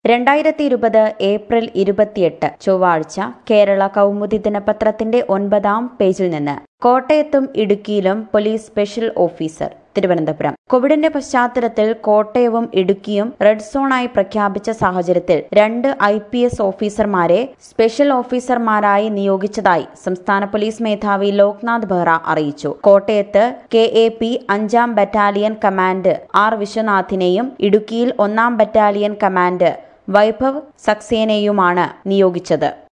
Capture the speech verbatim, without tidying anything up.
രണ്ടായിരത്തി ഇരുപത് ഏപ്രിൽ ഇരുപത്തിയെട്ട് ചൊവ്വാഴ്ച കേരള കൗമുദി ദിനപത്രത്തിന്റെ ഒൻപതാം പേജിൽ നിന്ന് കോട്ടയത്തും ഇടുക്കിയിലും പോലീസ് സ്പെഷ്യൽ ഓഫീസർ. തിരുവനന്തപുരം. കോവിഡിന്റെ പശ്ചാത്തലത്തിൽ കോട്ടയവും ഇടുക്കിയും റെഡ് സോണായി പ്രഖ്യാപിച്ച സാഹചര്യത്തിൽ രണ്ട് ഐ പി എസ് ഓഫീസർമാരെ സ്പെഷ്യൽ ഓഫീസർമാരായി നിയോഗിച്ചതായി സംസ്ഥാന പോലീസ് മേധാവി ലോക്നാഥ് ബെഹ്റ അറിയിച്ചു. കോട്ടയത്ത് കെ എ പി അഞ്ചാം ബറ്റാലിയൻ കമാൻഡ് ആർ വിശ്വനാഥിനെയും ഇടുക്കിയിൽ ഒന്നാം ബറ്റാലിയൻ കമാൻഡ് വൈഭവ് സക്സേനയുമാണ് നിയോഗിച്ചത്.